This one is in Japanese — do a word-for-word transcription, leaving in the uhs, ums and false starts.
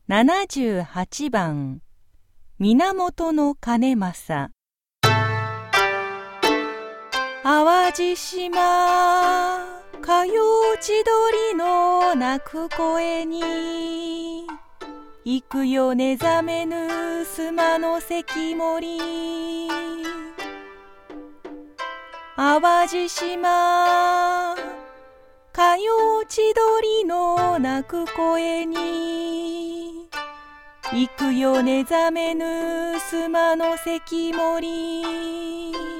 ななじゅうはちばん源兼正。淡路島かよう千鳥の鳴く声に、行くよ寝覚めぬ須の関森。淡路島かよう千鳥の鳴く声に、行くよ寝覚めぬ須の関森。